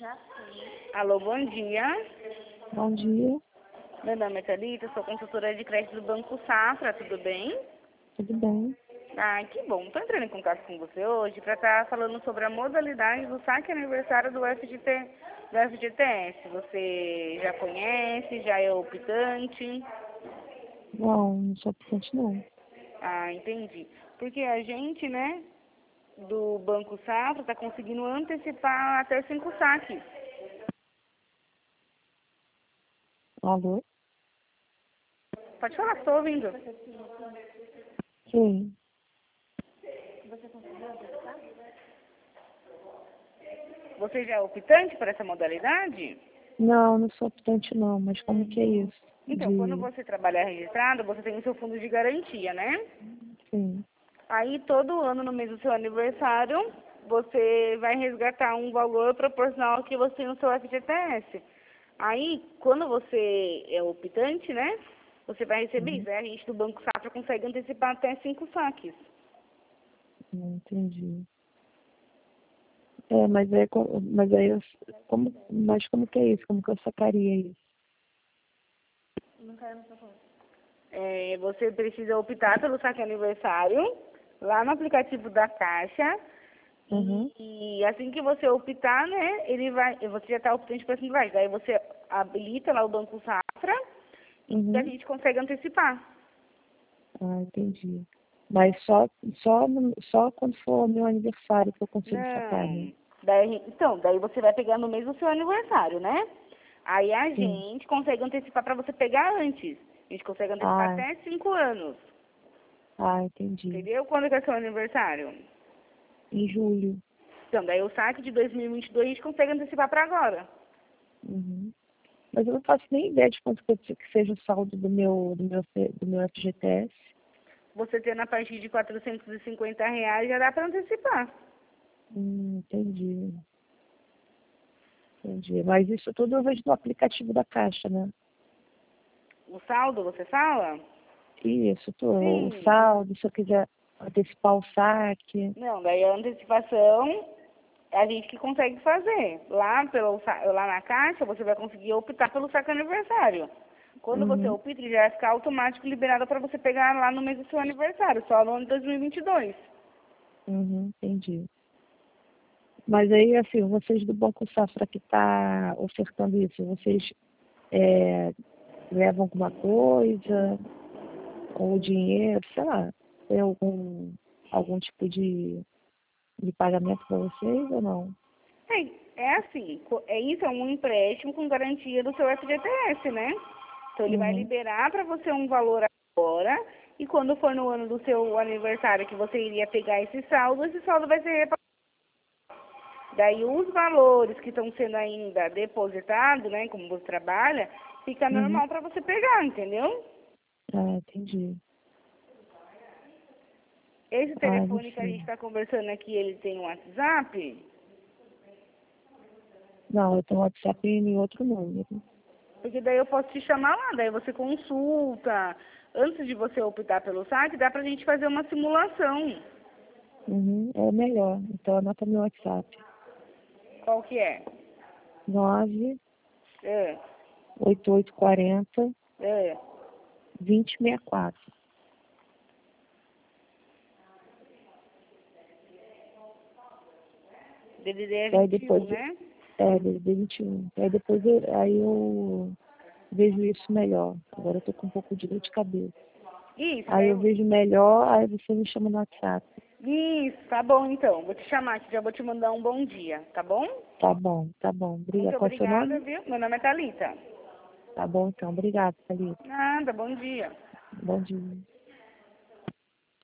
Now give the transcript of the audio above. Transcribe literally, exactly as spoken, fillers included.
Alô, bom dia. Bom dia, Meu nome é Thalita, sou consultora de crédito do Banco Safra, tudo bem? tudo bem? Ah, que bom. Estou entrando em contato com você hoje para estar falando sobre a modalidade do saque aniversário do F G T, do F G T S. Você já conhece, já é optante? Não, não sou paciente não. Ah, entendi. Porque a gente, né, do Banco Safra está conseguindo antecipar até cinco saques. Alô? Pode falar, estou ouvindo. Sim. Você já é optante para essa modalidade? Não, não sou paciente não, mas como que é isso? Então, quando De... você trabalhar registrado, você tem o seu fundo de garantia, né? Sim. Aí, todo ano, no mês do seu aniversário, você vai resgatar um valor proporcional ao que você tem no seu F G T S. Aí, quando você é optante, né? Você vai receber Uhum. isso. Aí a gente do Banco Safra consegue antecipar até cinco saques. Não entendi. É, mas é co- mas aí eu, como, mas como que é isso? Como que eu sacaria isso? É, você precisa optar pelo saque aniversário lá no aplicativo da Caixa. Uhum. E, e assim que você optar, né, ele vai, você já está optante para cinco reais. Daí você habilita lá o Banco Safra e a Uhum. gente consegue antecipar. Ah, entendi. Mas só, só, no- só quando for meu aniversário que eu consigo sacar, né? Não. Daí, então, daí você vai pegar no mês do seu aniversário, né? Aí a Sim. gente consegue antecipar para você pegar antes. A gente consegue antecipar Ah, até cinco anos. ah, entendi. Entendeu? Quando que é seu aniversário? Em julho. Então, daí o saque de dois mil e vinte e dois a gente consegue antecipar para agora. Uhum. Mas eu não faço nem ideia de quanto que eu- que seja o saldo do meu, do meu, C- do meu F G T S. Você tendo a partir de quatrocentos e cinquenta reais já dá para antecipar. Hum, entendi, entendi. Mas isso tudo eu vejo no aplicativo da Caixa, né? O saldo, você fala? Isso, tudo, o Sim. saldo, se eu quiser antecipar o saque. Não, daí a antecipação é a gente que consegue fazer. Lá, pelo, sa- lá na Caixa, você vai conseguir optar pelo saque aniversário. Quando você Uhum, opta, ele já vai ficar automático liberado para você pegar lá no mês do seu aniversário, só no ano de dois mil e vinte e dois. uhum, entendi. Mas aí, assim, vocês do Banco Safra que está ofertando isso, vocês é, levam alguma coisa, ou dinheiro, sei lá, tem algum, algum tipo de, de pagamento para vocês ou não? É, é assim, co- é isso, é um empréstimo com garantia do seu F G T S, né? Então ele vai Uhum, liberar para você um valor agora e quando for no ano do seu aniversário que você iria pegar esse saldo, esse saldo vai ser repassado. Daí os valores que estão sendo ainda depositados, né, como você trabalha, fica uhum. normal para você pegar, entendeu? Ah, entendi. Esse Ah, telefone que a gente enfim. está conversando aqui, ele tem um WhatsApp? Não, eu tenho WhatsApp em outro número. Porque daí eu posso te chamar lá, daí você consulta. Antes de você optar pelo saque, dá pra gente fazer uma simulação. Uhum, é melhor. Então anota meu WhatsApp. Qual que é? nove É, oito oito quatro zero é. dois zero seis quatro. D D D é Aí vinte e depois, um, né? é, D D vinte e um. Aí depois eu, aí eu vejo isso melhor. Agora eu tô com um pouco de dor de cabeça. Isso, Aí daí eu eu... vejo melhor, aí você me chama no WhatsApp. Isso, tá bom então. Vou te chamar aqui, já vou te mandar um bom dia, tá bom? Tá bom, tá bom. Muito Obrigada. Qual é o seu obrigada, nome? viu? Meu nome é Thalita. Tá bom, então. Obrigada, Thalita. Nada, bom dia. Bom dia.